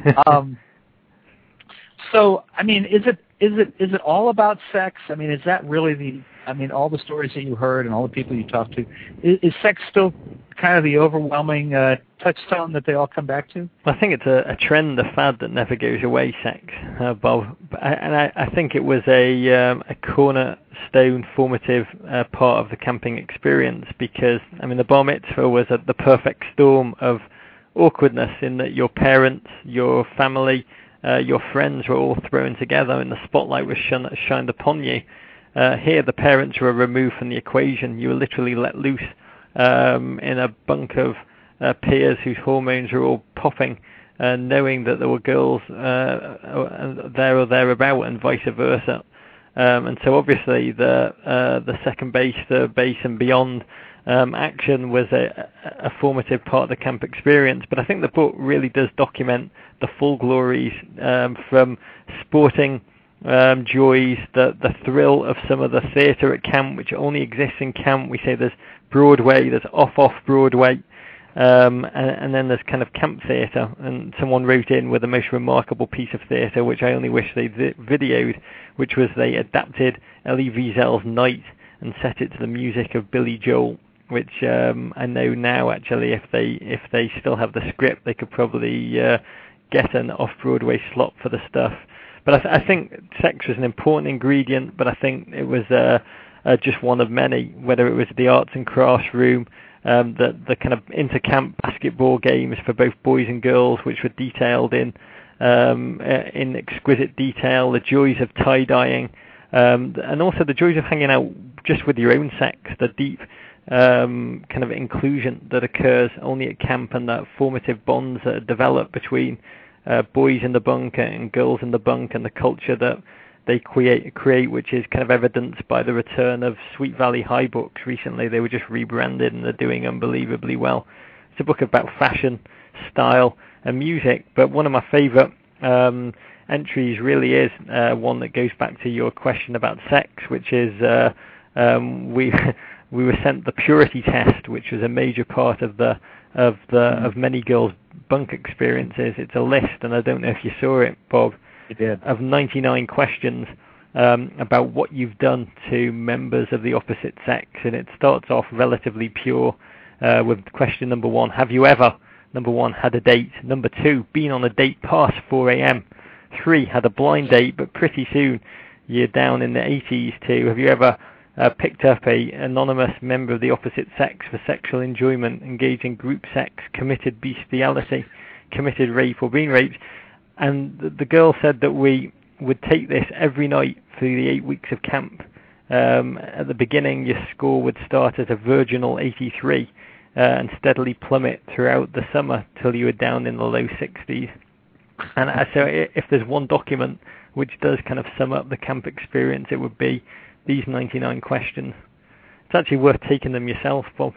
So, I mean, is it all about sex? I mean, is that really all the stories that you heard and all the people you talked to, is sex still kind of the overwhelming touchstone that they all come back to? I think it's a trend, a fad that never goes away, sex, Bob. And I think it was a cornerstone formative part of the camping experience, because, the bar mitzvah was the perfect storm of awkwardness in that your parents, your family, your friends were all thrown together and the spotlight was shined upon you. Here the parents were removed from the equation. You were literally let loose in a bunk of peers whose hormones were all popping, knowing that there were girls there or thereabout and vice versa. And so obviously the second base, third base and beyond action was a formative part of the camp experience. But I think the book really does document the full glories from sporting joys, the thrill of some of the theatre at camp, which only exists in camp. We say there's Broadway, there's off Broadway, and then there's kind of camp theatre. And someone wrote in with the most remarkable piece of theatre, which I only wish they'd videoed, which was they adapted Elie Wiesel's Night and set it to the music of Billy Joel, which I know now actually if they still have the script, they could probably get an off-Broadway slot for the stuff. But I think sex was an important ingredient, but I think it was just one of many, whether it was the arts and crafts room, the kind of inter-camp basketball games for both boys and girls, which were detailed in exquisite detail, the joys of tie-dyeing, and also the joys of hanging out just with your own sex, the deep kind of inclusion that occurs only at camp, and that formative bonds that are developed between boys in the bunk and girls in the bunk, and the culture that they create, which is kind of evidenced by the return of Sweet Valley High books recently. They were just rebranded and they're doing unbelievably well. It's a book about fashion, style and music, but one of my favourite entries really is one that goes back to your question about sex, which is we were sent the purity test, which was a major part of many girls' bunk experiences. It's a list, and I don't know if you saw it, Bob. You did. Of 99 questions about what you've done to members of the opposite sex, and it starts off relatively pure with question number 1: have you ever, number 1, had a date? Number 2, been on a date past 4 a.m. 3, had a blind date, but pretty soon you're down in the 80s to have you ever picked up a anonymous member of the opposite sex for sexual enjoyment, engaged in group sex, committed bestiality, committed rape or been raped. And the girl said that we would take this every night for the 8 weeks of camp. At the beginning, your score would start at a virginal 83 and steadily plummet throughout the summer till you were down in the low 60s. And so if there's one document which does kind of sum up the camp experience, it would be these 99 questions. It's actually worth taking them yourself, Bob.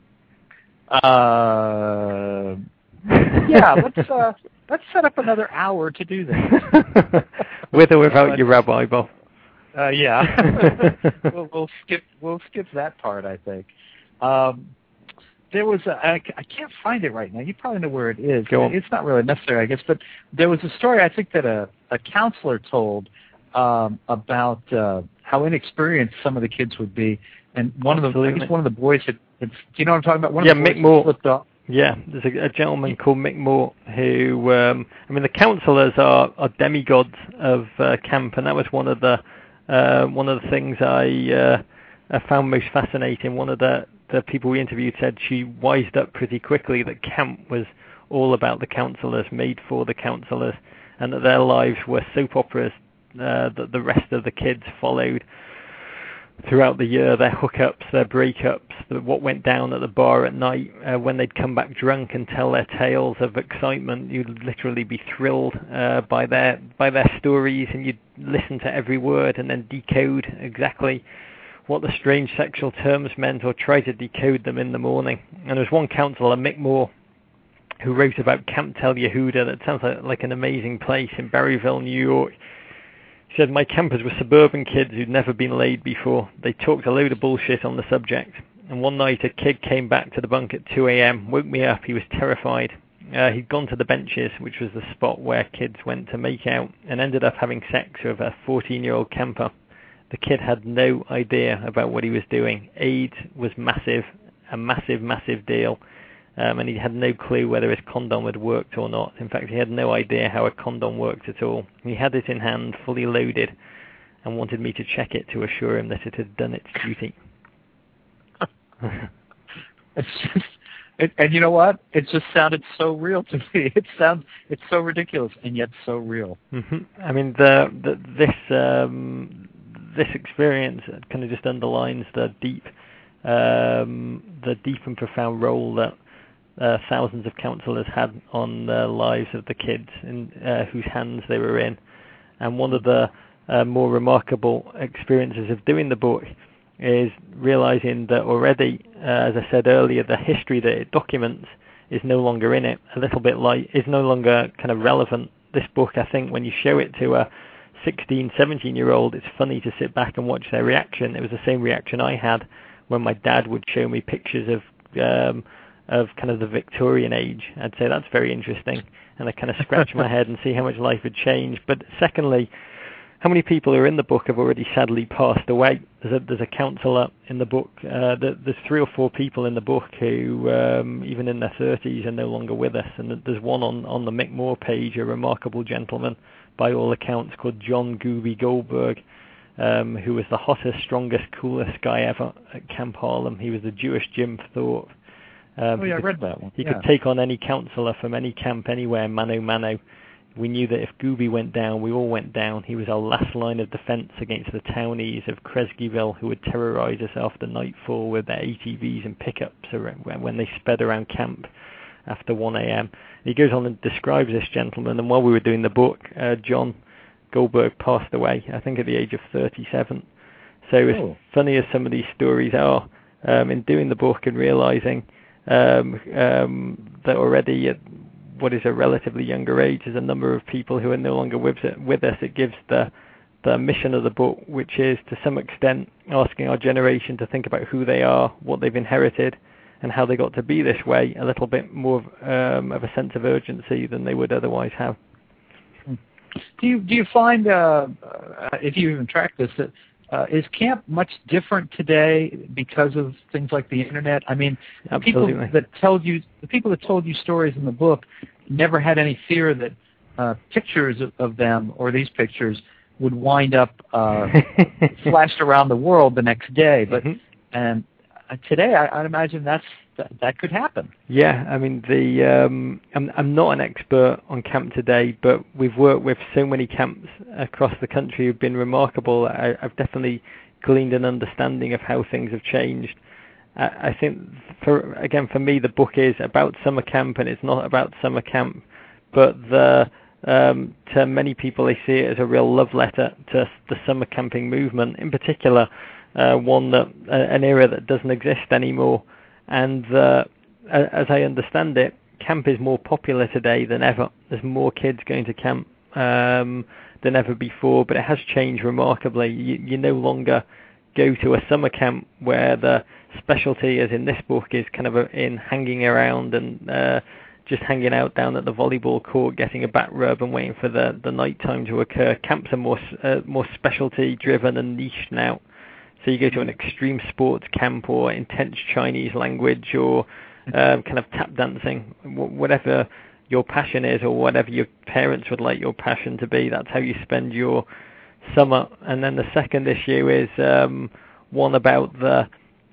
Yeah, let's set up another hour to do that. With or without your rabbi, Bob. Yeah. we'll skip that part, I think. There was I can't find it right now. You probably know where it is. Go on. It's not really necessary, I guess, but there was a story I think that a counselor told about how inexperienced some of the kids would be, and one of the boys had. Do you know what I'm talking about? One of the Mick Moore. Flipped off. Yeah, there's a gentleman called Mick Moore who, the counselors are demigods of camp, and that was one of the things I found most fascinating. One of the people we interviewed said she wised up pretty quickly that camp was all about the counselors, made for the counselors, and that their lives were soap operas that the rest of the kids followed throughout the year, their hookups, their breakups, what went down at the bar at night, when they'd come back drunk and tell their tales of excitement. You'd literally be thrilled by their stories, and you'd listen to every word and then decode exactly what the strange sexual terms meant, or try to decode them in the morning. And there was one counselor, Mick Moore, who wrote about Camp Tel Yehuda. That sounds like an amazing place in Berryville, New York. He said, my campers were suburban kids who'd never been laid before. They talked a load of bullshit on the subject. And one night a kid came back to the bunk at 2 a.m., woke me up. He was terrified. He'd gone to the benches, which was the spot where kids went to make out, and ended up having sex with a 14-year-old camper. The kid had no idea about what he was doing. AIDS was massive, a massive, massive deal. And he had no clue whether his condom had worked or not. In fact, he had no idea how a condom worked at all. He had it in hand, fully loaded, and wanted me to check it to assure him that it had done its duty. And you know what? It just sounded so real to me. It's so ridiculous and yet so real. Mm-hmm. I mean, this experience kind of just underlines the deep and profound role that thousands of counselors had on the lives of the kids in whose hands they were in. And one of the more remarkable experiences of doing the book is realizing that already, as I said earlier, the history that it documents is no longer in it. A little bit is no longer kind of relevant. This book, I think, when you show it to a 16, 17-year-old, it's funny to sit back and watch their reaction. It was the same reaction I had when my dad would show me pictures of kind of the Victorian age. I'd say that's very interesting, and I kind of scratch my head and see how much life had changed. But secondly, how many people who are in the book have already sadly passed away? There's a counsellor in the book. There's 3 or 4 people in the book who, even in their 30s, are no longer with us. And there's one on the Mick Moore page, a remarkable gentleman, by all accounts, called John Gooby Goldberg, who was the hottest, strongest, coolest guy ever at Camp Harlem. He was the Jewish Jim Thorpe. I read that one. He could take on any counselor from any camp anywhere, mano mano. We knew that if Gooby went down, we all went down. He was our last line of defense against the townies of Kresgeville, who would terrorize us after nightfall with their ATVs and pickups when they sped around camp after 1 a.m. He goes on and describes this gentleman, and while we were doing the book, John Goldberg passed away, I think at the age of 37. So as funny as some of these stories are, in doing the book and realizing that already at what is a relatively younger age, there's a number of people who are no longer with us. It gives the mission of the book, which is to some extent asking our generation to think about who they are, what they've inherited, and how they got to be this way, a little bit more of a sense of urgency than they would otherwise have. Do you find, if you even track this, that is camp much different today because of things like the internet? I mean, the people that told you stories in the book never had any fear that pictures of them or these pictures would wind up flashed around the world the next day. But and today, I'd imagine that could happen. Yeah, I mean, I'm not an expert on Camp Today, but we've worked with so many camps across the country who've been remarkable. I've definitely gleaned an understanding of how things have changed. I think, for me, the book is about summer camp, and it's not about summer camp, but to many people, they see it as a real love letter to the summer camping movement, in particular, an era that doesn't exist anymore. And as I understand it, camp is more popular today than ever. There's more kids going to camp than ever before, but it has changed remarkably. You no longer go to a summer camp where the specialty, as in this book, is kind of in hanging around and just hanging out down at the volleyball court, getting a back rub and waiting for the night time to occur. Camps are more specialty driven and niche now. So you go to an extreme sports camp or intense Chinese language or kind of tap dancing, whatever your passion is or whatever your parents would like your passion to be. That's how you spend your summer. And then the second issue is one about the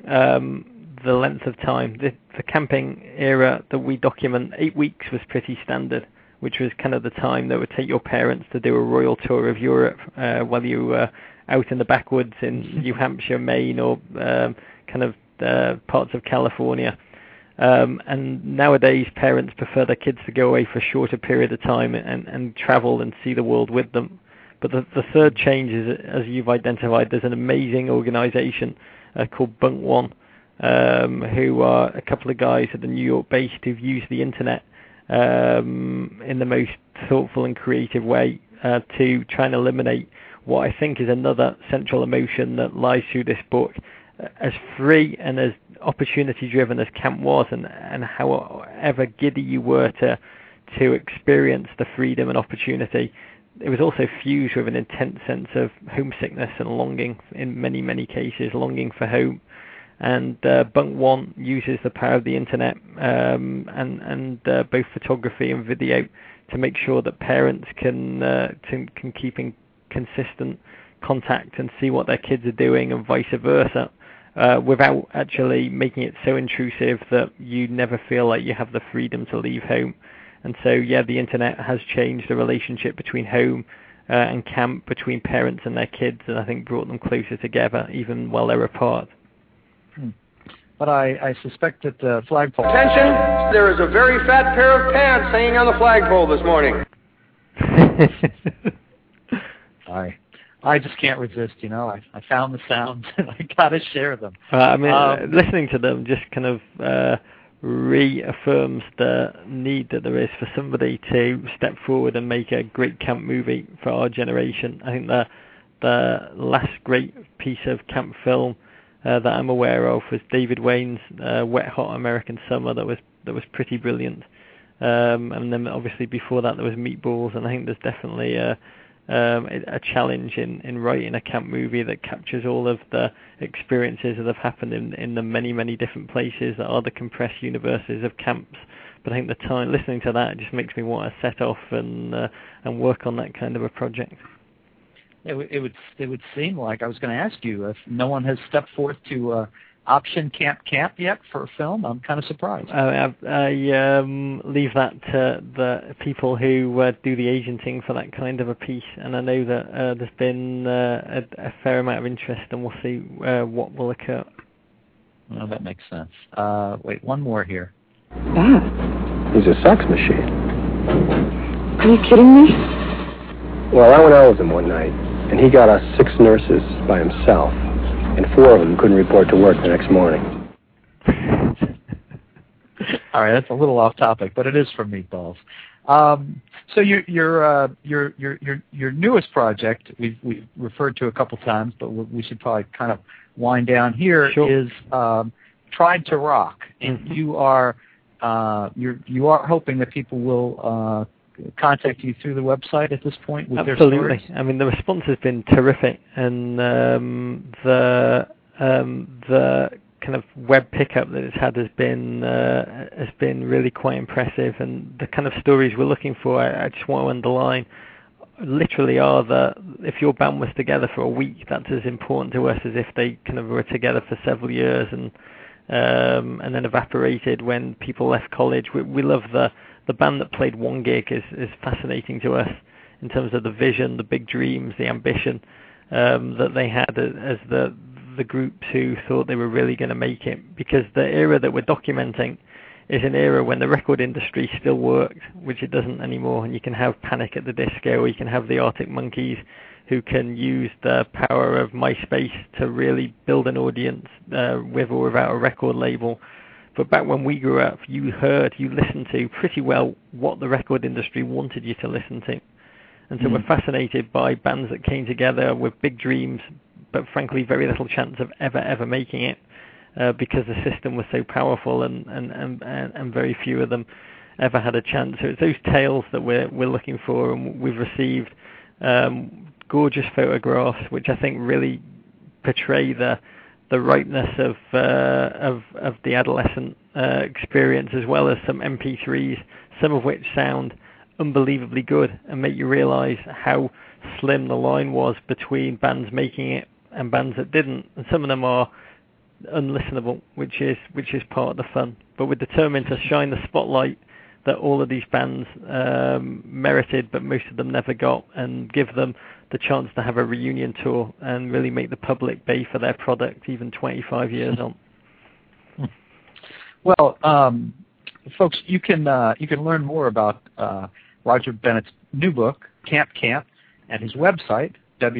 length of time. The camping era that we document, 8 weeks was pretty standard, which was kind of the time that would take your parents to do a royal tour of Europe while you were out in the backwoods in New Hampshire, Maine, or kind of parts of California. And nowadays, parents prefer their kids to go away for a shorter period of time and travel and see the world with them. But the third change is, as you've identified, there's an amazing organization called Bunk One, who are a couple of guys at the New York based who've used the internet in the most thoughtful and creative way to try and eliminate what I think is another central emotion that lies through this book. As free and as opportunity-driven as camp was, and however giddy you were to experience the freedom and opportunity, it was also fused with an intense sense of homesickness and longing, in many, many cases, longing for home. And Bunk One uses the power of the internet and both photography and video to make sure that parents can keep in consistent contact and see what their kids are doing and vice versa, without actually making it so intrusive that you never feel like you have the freedom to leave home. And so, yeah, the internet has changed the relationship between home and camp, between parents and their kids, and I think brought them closer together, even while they're apart. But I suspect that the flagpole... Attention! There is a very fat pair of pants hanging on the flagpole this morning. I just can't resist, I found the sounds and I got to share them. Listening to them just kind of reaffirms the need that there is for somebody to step forward and make a great camp movie for our generation. I think the last great piece of camp film that I'm aware of was David Wayne's Wet Hot American Summer. That was pretty brilliant. And then obviously before that there was Meatballs, and I think there's definitely a challenge in writing a camp movie that captures all of the experiences that have happened in the many, many different places that are the compressed universes of camps. But I think the time listening to that just makes me want to set off and work on that kind of a project. It would seem like, I was going to ask you, if no one has stepped forth to option camp yet for a film, I'm kind of surprised. I leave that to the people who do the agenting for that kind of a piece, and I know that there's been a fair amount of interest, and we'll see what will occur. Well, that makes sense. Wait, one more here. That? He's a sex machine. Are you kidding me? Well, I went out with him one night, and he got us 6 nurses by himself. And 4 of them couldn't report to work the next morning. All right, that's a little off topic, but it is from Meatballs. So your newest project we've referred to a couple times, but we should probably kind of wind down here. Sure. Is Tried to Rock, and you are hoping that people will contact you through the website at this point with Absolutely. Their stories? I mean, the response has been terrific, and the kind of web pickup that it's had has been really quite impressive. And the kind of stories we're looking for, I just want to underline, literally are if your band was together for a week, that's as important to us as if they kind of were together for several years and then evaporated when people left college. We love the band that played one gig is fascinating to us in terms of the vision, the big dreams, the ambition that they had as the groups who thought they were really going to make it, because the era that we're documenting is an era when the record industry still worked, which it doesn't anymore, and you can have Panic at the Disco, or you can have the Arctic Monkeys, who can use the power of MySpace to really build an audience with or without a record label. But back when we grew up, you listened to pretty well what the record industry wanted you to listen to. And so we're fascinated by bands that came together with big dreams, but frankly very little chance of ever making it. Because the system was so powerful and very few of them ever had a chance. So it's those tales that we're looking for, and we've received gorgeous photographs, which I think really portray the ripeness of the adolescent experience, as well as some MP3s, some of which sound unbelievably good and make you realise how slim the line was between bands making it and bands that didn't. And some of them are unlistenable, which is part of the fun. But we're determined to shine the spotlight that all of these bands merited, but most of them never got, and give them the chance to have a reunion tour and really make the public pay for their product even 25 years on. Well, folks, you can learn more about Roger Bennett's new book, Camp, at his website,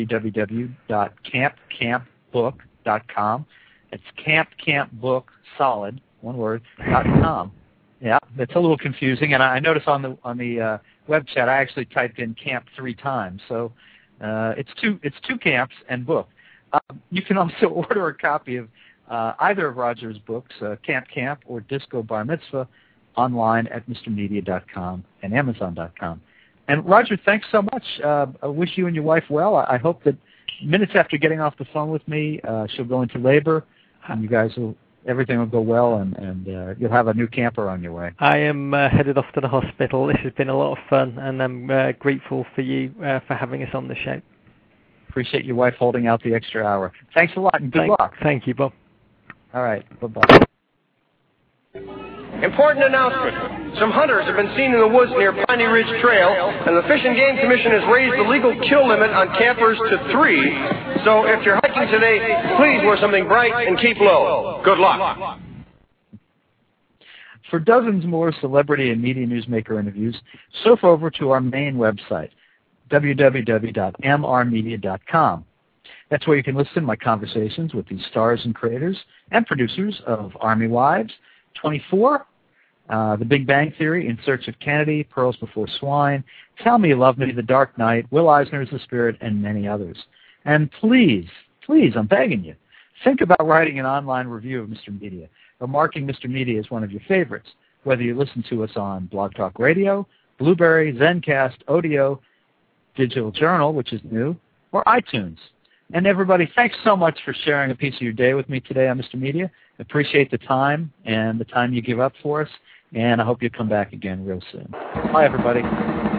www.campbook.com. It's campbook, solid, one word, .com. Yeah, it's a little confusing, and I noticed on the website I actually typed in camp 3 times, so it's two camps and book. You can also order a copy of either of Roger's books, Camp or Disco Bar Mitzvah, online at MrMedia.com and Amazon.com. And Roger, thanks so much. I wish you and your wife well. I hope that minutes after getting off the phone with me, she'll go into labor, and everything will go well, and you'll have a new camper on your way. I am headed off to the hospital. This has been a lot of fun, and I'm grateful for you for having us on the show. Appreciate your wife holding out the extra hour. Thanks a lot, and good luck. Thank you, Bob. All right, bye-bye. Important announcement. Some hunters have been seen in the woods near Piney Ridge Trail, and the Fish and Game Commission has raised the legal kill limit on campers to 3. So if you're hiking today, please wear something bright and keep low. Good luck. For dozens more celebrity and media newsmaker interviews, surf over to our main website, www.mrmedia.com. That's where you can listen to my conversations with the stars and creators and producers of Army Wives, 24, The Big Bang Theory, In Search of Kennedy, Pearls Before Swine, Tell Me You Love Me, The Dark Knight, Will Eisner's The Spirit, and many others. And please, I'm begging you, think about writing an online review of Mr. Media, or marking Mr. Media as one of your favorites, whether you listen to us on Blog Talk Radio, Blueberry, Zencast, Odeo, Digital Journal, which is new, or iTunes. And everybody, thanks so much for sharing a piece of your day with me today on Mr. Media. Appreciate the time and the time you give up for us, and I hope you come back again real soon. Bye, everybody.